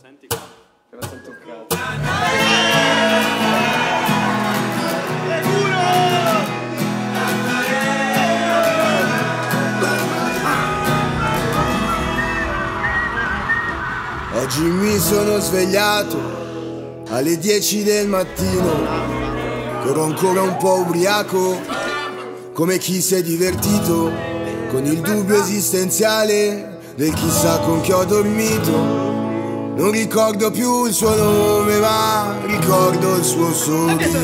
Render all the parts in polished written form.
senti che non sento un cazzo. Oggi mi sono svegliato alle 10 del mattino, che ero ancora un po' ubriaco, come chi si è divertito, con il dubbio esistenziale del chissà con chi ho dormito. Non ricordo più il suo nome, ma ricordo il suo sorriso.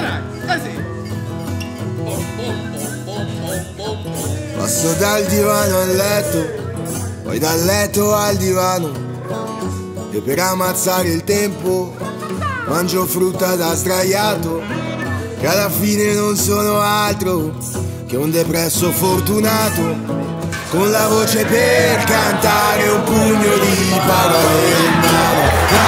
Passo dal divano al letto, poi dal letto al divano, e per ammazzare il tempo mangio frutta da sdraiato, che alla fine non sono altro che un depresso fortunato, con la voce per cantare un pugno di parole in mano.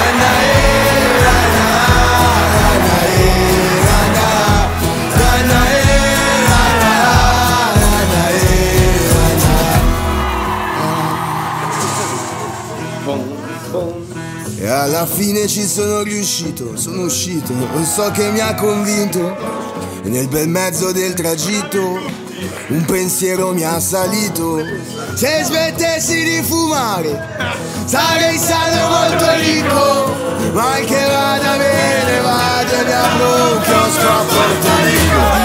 E alla fine ci sono riuscito, sono uscito, non so che mi ha convinto, e nel bel mezzo del tragitto un pensiero mi ha salito: se smettessi di fumare sarei sano molto ricco, ma che vada bene, vada e mi apro un chiosco a Porto Rico.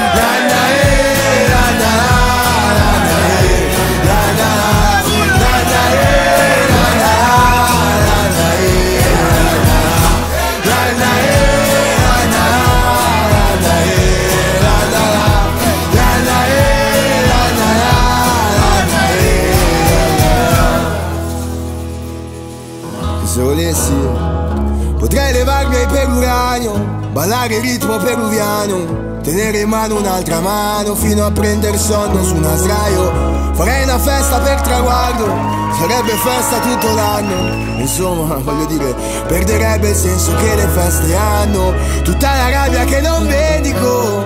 Se volessi potrei levarmi ai peruranio, ballare il ritmo peruviano, tenere in mano un'altra mano fino a prendere sonno su una sdraio. Farei una festa per traguardo, sarebbe festa tutto l'anno. Insomma, voglio dire, perderebbe il senso che le feste hanno. Tutta la rabbia che non vendico,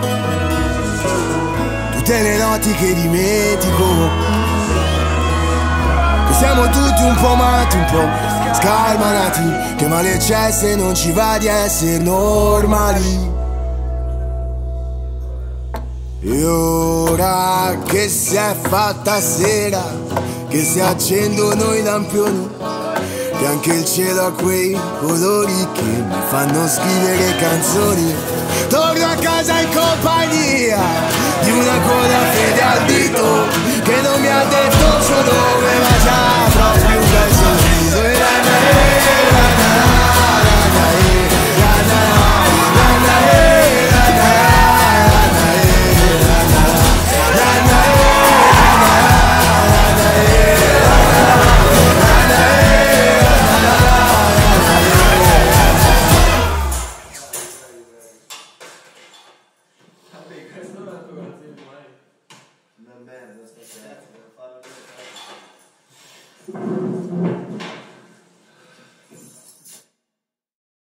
tutte le noti che dimentico, che siamo tutti un po' matti, un po' scalmanati, che male c'è se non ci va di essere normali. E ora che si è fatta sera, che si accendono i lampioni, che anche il cielo ha quei colori che mi fanno scrivere canzoni, torno a casa in compagnia di una coda fede al dito, che non mi ha detto il suo nome ma già proprio un bel sorriso. Una merda sta cazzo, devo farlo.